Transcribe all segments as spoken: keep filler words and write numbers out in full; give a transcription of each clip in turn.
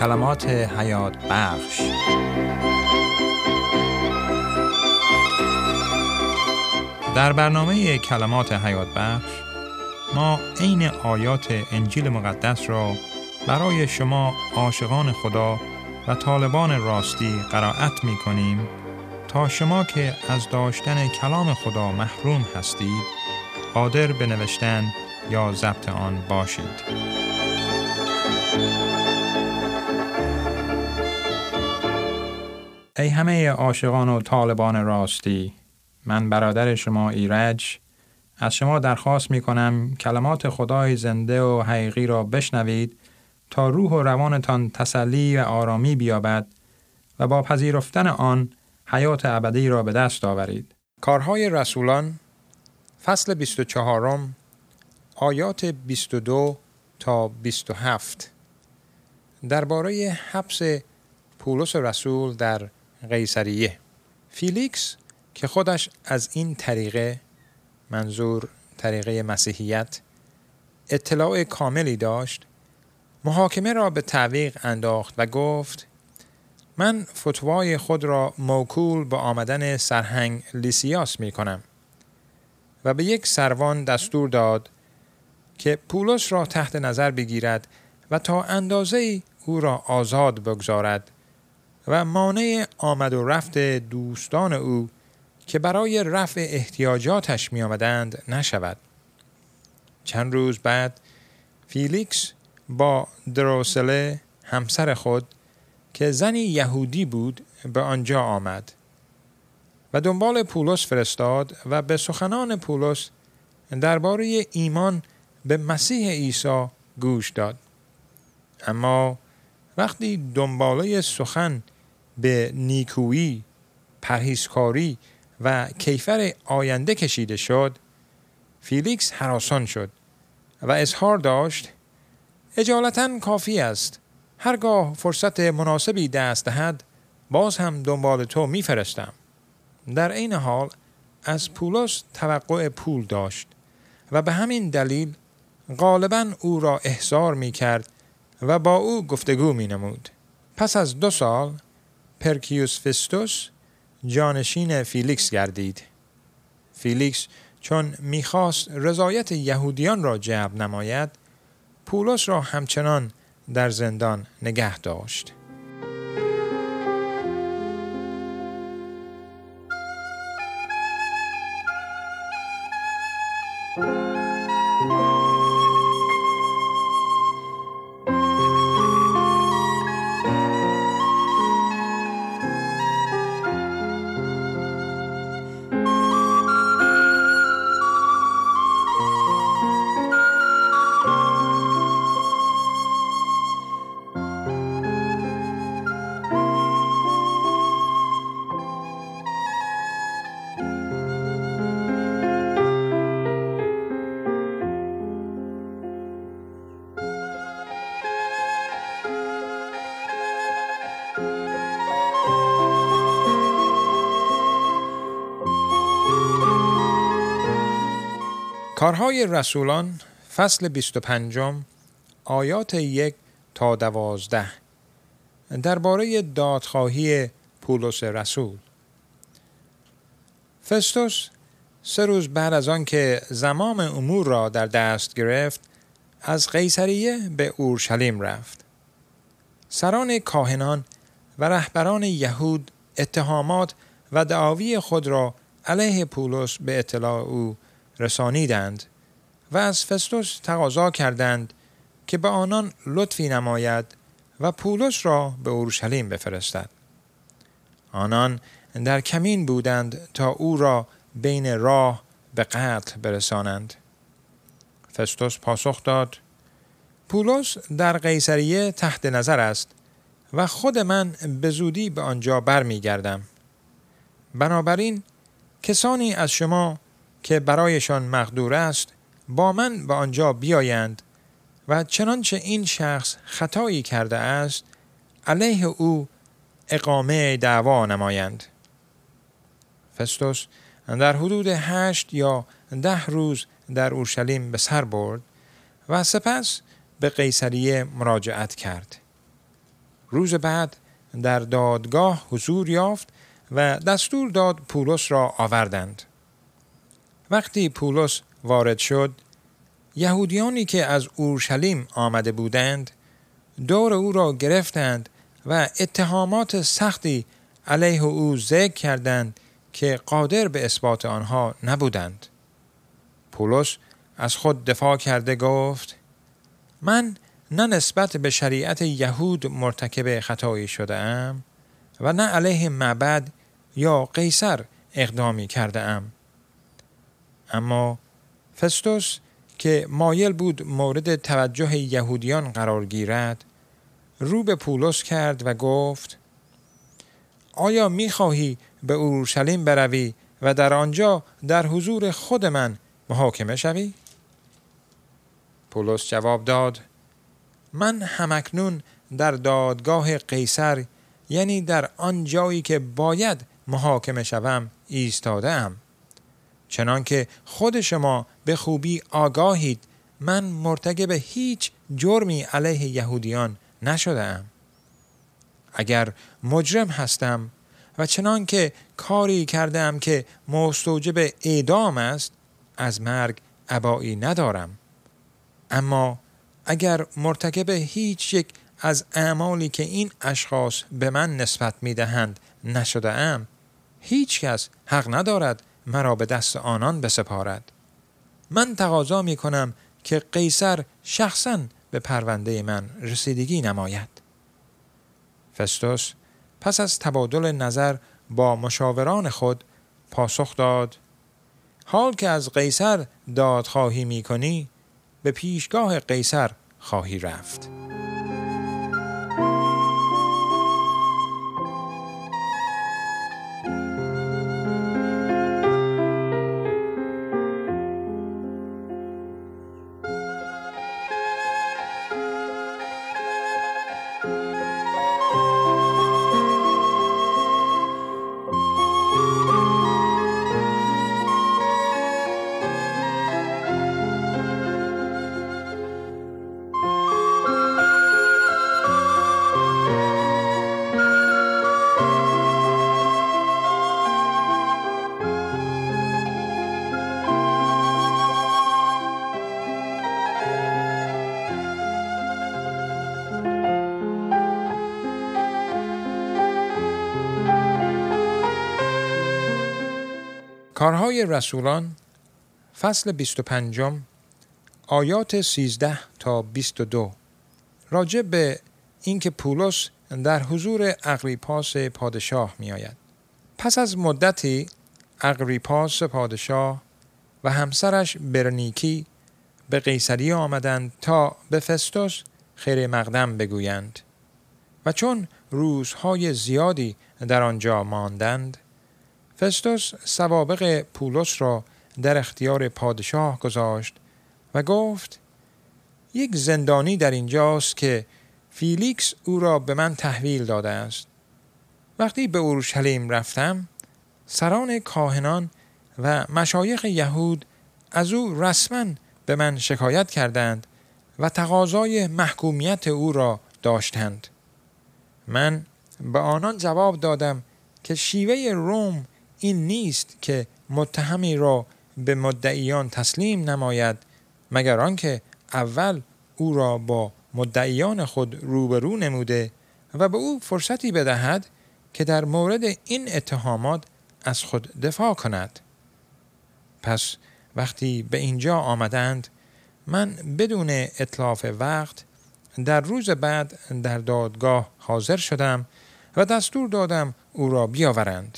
کلمات حیات بخش. در برنامه کلمات حیات بخش ما عین آیات انجیل مقدس را برای شما عاشقان خدا و طالبان راستی قرائت می کنیم تا شما که از داشتن کلام خدا محروم هستید قادر به نوشتن یا ضبط آن باشید. ای همه عاشقان و طالبان راستی، من برادر شما ایرج از شما درخواست می کنم کلمات خدای زنده و حقیقی را بشنوید تا روح و روانتان تسلی و آرامی بیابد و با پذیرفتن آن حیات ابدی را به دست آورید. کارهای رسولان فصل بیست و چهارم آیات بیست و دو تا بیست و هفت درباره حبس پولس رسول در قیصریه. فیلیکس که خودش از این طریقه، منظور طریقه مسیحیت، اطلاع کاملی داشت، محاکمه را به تعویق انداخت و گفت من فتوای خود را موکول به آمدن سرهنگ لیسیاس می کنم و به یک سروان دستور داد که پولس را تحت نظر بگیرد و تا اندازه‌ای او را آزاد بگذارد و مانع آمد و رفت دوستان او که برای رفع احتیاجاتش می آمدند نشود. چند روز بعد فیلیکس با دروسله همسر خود که زنی یهودی بود به آنجا آمد و دنبال پولس فرستاد و به سخنان پولس درباره ایمان به مسیح عیسی گوش داد. اما وقتی دنباله سخن به نیکویی، پرهیزکاری و کیفر آینده کشیده شد، فیلیکس هراسان شد و اظهار داشت اجالتاً کافی است، هرگاه فرصت مناسبی دست دهد باز هم دنبال تو می فرستم. در این حال از پولس توقع پول داشت و به همین دلیل غالباً او را احضار می کرد و با او گفتگو می نمود. پس از دو سال پرکیوس فستوس جانشین فیلیکس گردید. فیلیکس چون می‌خواست رضایت یهودیان را جلب نماید، پولس را همچنان در زندان نگه داشت. کارهای رسولان فصل بیست و پنجم آیات یک تا دوازده درباره دادخواهی پولس رسول. فستوس سه روز بعد از آن که زمام امور را در دست گرفت از قیصریه به اورشلیم رفت. سران کاهنان و رهبران یهود اتهامات و دعاوی خود را علیه پولس به اطلاع او رسانیدند و از فستوس تقاضا کردند که به آنان لطفی نماید و پولس را به اورشلیم بفرستد. آنان در کمین بودند تا او را بین راه به قتل برسانند. فستوس پاسخ داد پولس در قیصریه تحت نظر است و خود من به زودی به آنجا برمی گردم. بنابراین کسانی از شما که برایشان مقدور است با من به آنجا بیایند و چنانچه این شخص خطایی کرده است علیه او اقامه دعوا نمایند. فستوس در حدود هشت یا ده روز در اورشلیم به سر برد و سپس به قیصریه مراجعت کرد. روز بعد در دادگاه حضور یافت و دستور داد پولس را آوردند. وقتی پولس وارد شد، یهودیانی که از اورشلیم آمده بودند دور او را گرفتند و اتهامات سختی علیه او ذکر کردند که قادر به اثبات آنها نبودند. پولس از خود دفاع کرده گفت: من نه نسبت به شریعت یهود مرتکب خطایی شده ام و نه علیه معبد یا قیصر اقدامی کرده ام. اما فستوس که مایل بود مورد توجه یهودیان قرار گیرد، رو به پولس کرد و گفت: آیا می‌خواهی به اورشلیم بروی و در آنجا در حضور خود من محاکمه شوی؟ پولس جواب داد: من همکنون در دادگاه قیصر، یعنی در آن جایی که باید محاکمه شوم، ایستاده ام. چنان که خود شما به خوبی آگاهید من مرتکب هیچ جرمی علیه یهودیان نشده ام. اگر مجرم هستم و چنان که کاری کردم که مستوجب اعدام است، از مرگ ابایی ندارم. اما اگر مرتکب هیچ یک از اعمالی که این اشخاص به من نسبت می دهند نشده ام، هیچ کس حق ندارد مرا به دست آنان بسپارد. من تقاضا می کنم که قیصر شخصاً به پرونده من رسیدگی نماید. فستوس پس از تبادل نظر با مشاوران خود پاسخ داد: حال که از قیصر دادخواهی می کنی، به پیشگاه قیصر خواهی رفت. کارهای رسولان فصل بیست و پنجم آیات سیزده تا بیست و دو راجع به اینکه پولس در حضور اغریپاس پادشاه می آید. پس از مدتی اغریپاس پادشاه و همسرش برنیکی به قیصریه آمدند تا به فستوس خیر مقدم بگویند و چون روزهای زیادی در آنجا ماندند، فستوس سوابق پولس را در اختیار پادشاه گذاشت و گفت: یک زندانی در اینجاست که فیلیکس او را به من تحویل داده است. وقتی به اورشلیم رفتم، سران کاهنان و مشایخ یهود از او رسما به من شکایت کردند و تقاضای محکومیت او را داشتند. من به آنان جواب دادم که شیوه روم این نیست که متهمی را به مدعیان تسلیم نماید مگر آنکه اول او را با مدعیان خود روبرو نموده و به او فرصتی بدهد که در مورد این اتهامات از خود دفاع کند. پس وقتی به اینجا آمدند، من بدون اتلاف وقت در روز بعد در دادگاه حاضر شدم و دستور دادم او را بیاورند.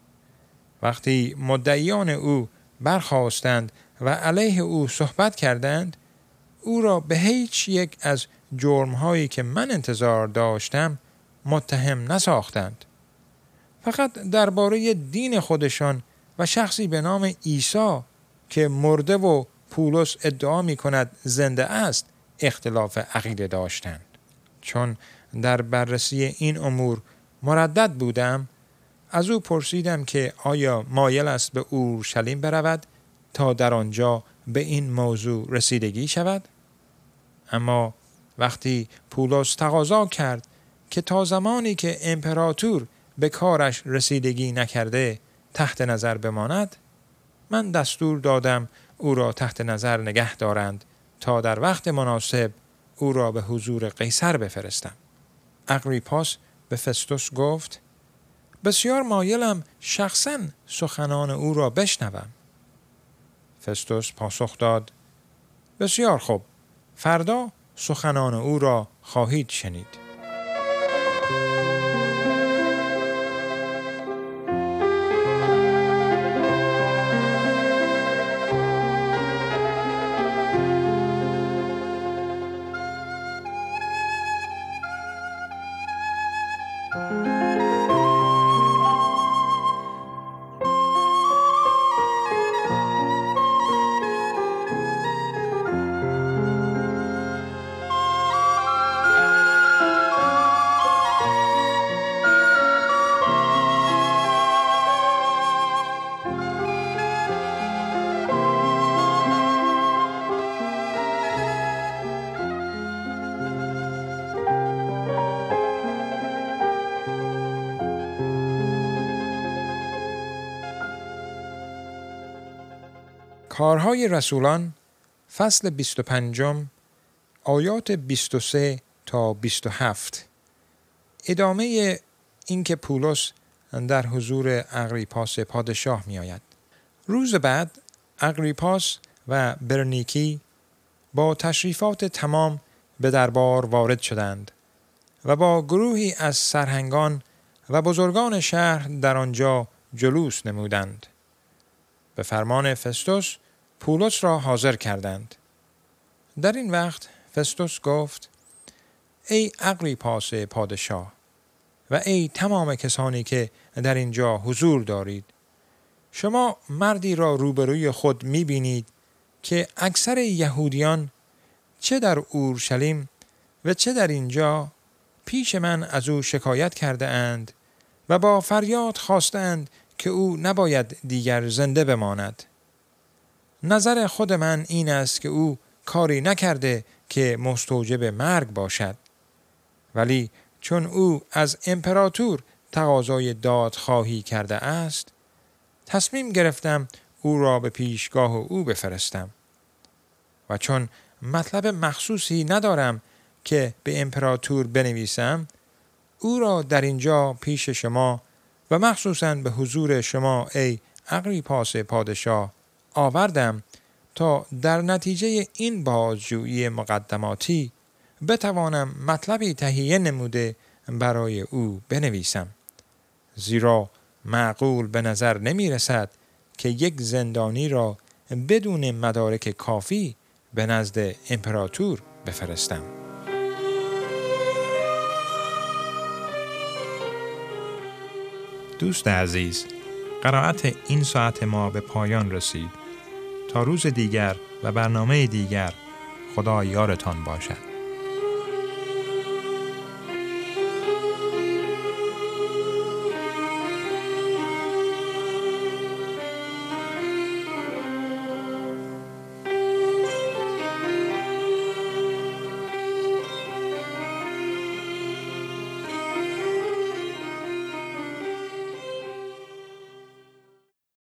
وقتی مدعیان او برخاستند و علیه او صحبت کردند، او را به هیچ یک از جرم‌هایی که من انتظار داشتم متهم نساختند. فقط درباره دین خودشان و شخصی به نام عیسی که مرده و پولس ادعا می کند زنده است اختلاف عقیده داشتند. چون در بررسی این امور مردد بودم، از او پرسیدم که آیا مایل است به اورشلیم برود تا در آنجا به این موضوع رسیدگی شود؟ اما وقتی پولس تقاضا کرد که تا زمانی که امپراتور به کارش رسیدگی نکرده تحت نظر بماند، من دستور دادم او را تحت نظر نگه دارند تا در وقت مناسب او را به حضور قیصر بفرستم. اغریپاس به فستوس گفت: بسیار مایلم شخصاً سخنان او را بشنوم. فستوس پاسخ داد: بسیار خوب، فردا سخنان او را خواهید شنید. کارهای رسولان فصل بیست و پنجم آیات بیست و سه تا بیست و هفت. ادامه این که پولس در حضور اغریپاس پادشاه می آید. روز بعد اغریپاس و برنیکی با تشریفات تمام به دربار وارد شدند و با گروهی از سرهنگان و بزرگان شهر در آنجا جلوس نمودند. به فرمان فستوس پولس را حاضر کردند. در این وقت فستوس گفت: ای اغریپاس پادشاه و ای تمام کسانی که در اینجا حضور دارید، شما مردی را روبروی خود می‌بینید که اکثر یهودیان چه در اورشلیم و چه در اینجا پیش من از او شکایت کرده اند و با فریاد خواستند که او نباید دیگر زنده بماند. نظر خود من این است که او کاری نکرده که مستوجب مرگ باشد، ولی چون او از امپراتور تقاضای دادخواهی کرده است، تصمیم گرفتم او را به پیشگاه او بفرستم و چون مطلب مخصوصی ندارم که به امپراتور بنویسم، او را در اینجا پیش شما و مخصوصاً به حضور شما ای اغریپاس پادشاه آوردم تا در نتیجه این بازجویی مقدماتی بتوانم مطلبی تهیه نموده برای او بنویسم، زیرا معقول به نظر نمی رسد که یک زندانی را بدون مدارک کافی به نزد امپراتور بفرستم. دوست عزیز، قرائت این ساعت ما به پایان رسید. تا روز دیگر و برنامه دیگر، خدا یارتان باشد.